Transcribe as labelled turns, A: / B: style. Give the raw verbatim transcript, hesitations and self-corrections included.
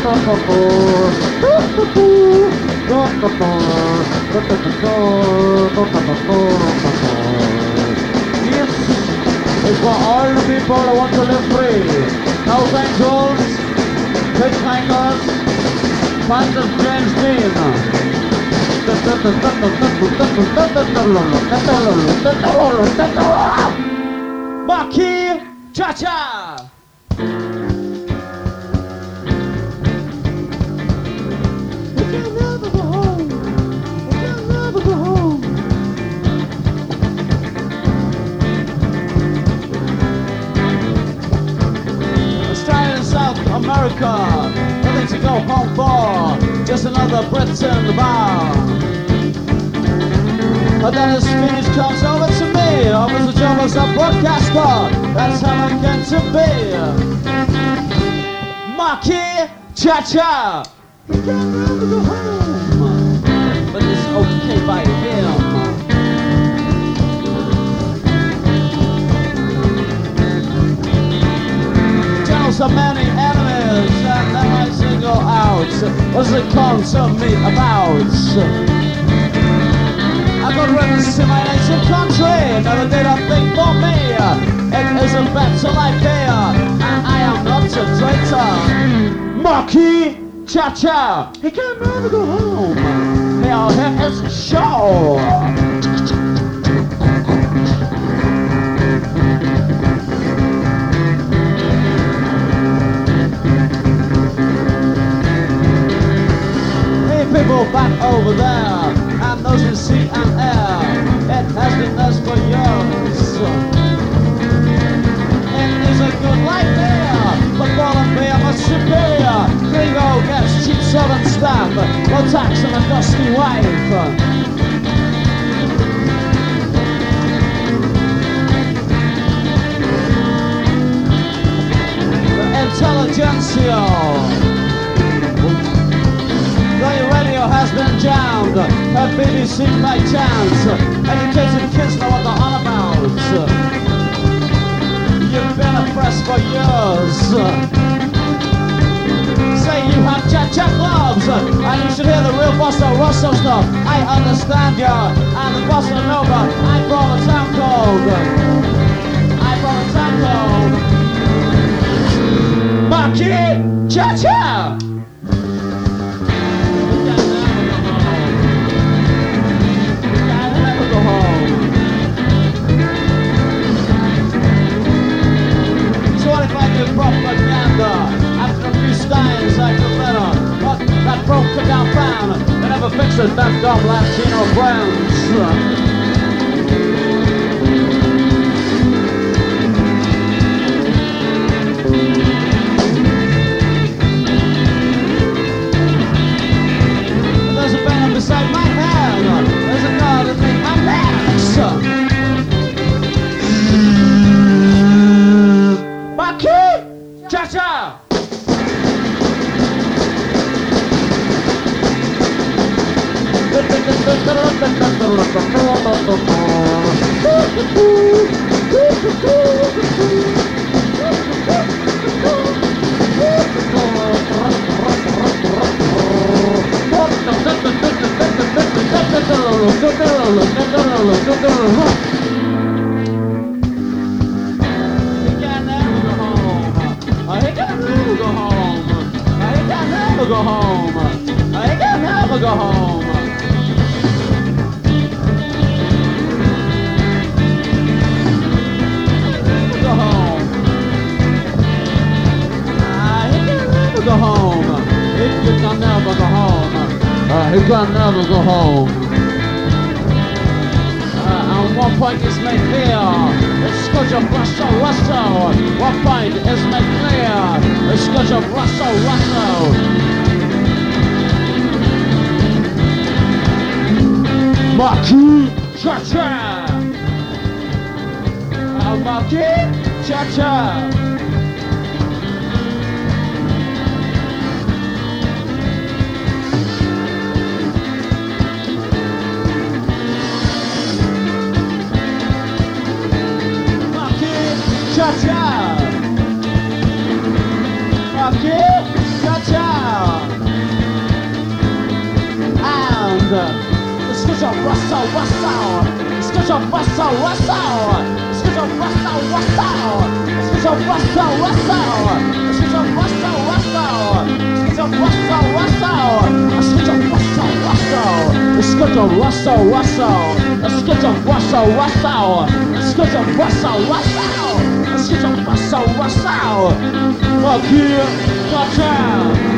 A: This is for all the people that want to live free. Hells Angels, Hitchhikers, fans of James Dean. Marquis Cha-Cha! America, nothing to go home for, just another Britain bar. But then a speech comes over to me, offers the job as a broadcaster, that's how I came to be. Marquis Cha-Cha. You can never go home, but it's okay by him. So many enemies, and then I single out. What's it come to me about? I got ribbons to my native country, never did a thing for me. It is a better life here, and I am not a traitor. Marquis Cha-Cha, he can never go home. Here, here is a show. People back over there, and those in sea and air, it has been theirs for years. It is a good life here, but for them we are much superior. Gringo gets cheap southern staff, no tax and a dusty wife. The intelligentsia. The radio has been jammed, at B B C by chance. Educated kids know what they're on about. You've been oppressed for years. Say you have cha-cha clubs, and you should hear the real Bossa Rosso stuff. I understand ya, and the Bossa Nova, I brought a town code. I brought a town code. Marquis Cha-Cha! Propaganda after a few steins I feel better, but that broke the down fan. They never fixed it, that dumb Latino friends. There's a banner beside my head. There's a car that makes my legs. Cha-Cha! Go home. I can never go home. Go home. I can never go home. If you can never go home. Uh, you can never go home. Uh, and one point is made clear. It's Scotch of Russell Russell. One point is made clear. It's Scotch of Russell Russell. Marquis Cha-Cha! Uh, Marquis Cha-Cha! Marquis Cha-Cha! Marquis Cha-Cha! Russell, Russell. Skittle, Russell, Russell. Skittle, Russell, Russell. Skittle, Russell, Russell. Skittle, Russell, Russell. Skittle, Russell, Russell. Skittle, Russell, Russell. Skittle, Russell, Russell. Skittle, Russell, Russell. Skittle, Russell, Russell. Skittle, Russell, Russell. Fuck you, touch out.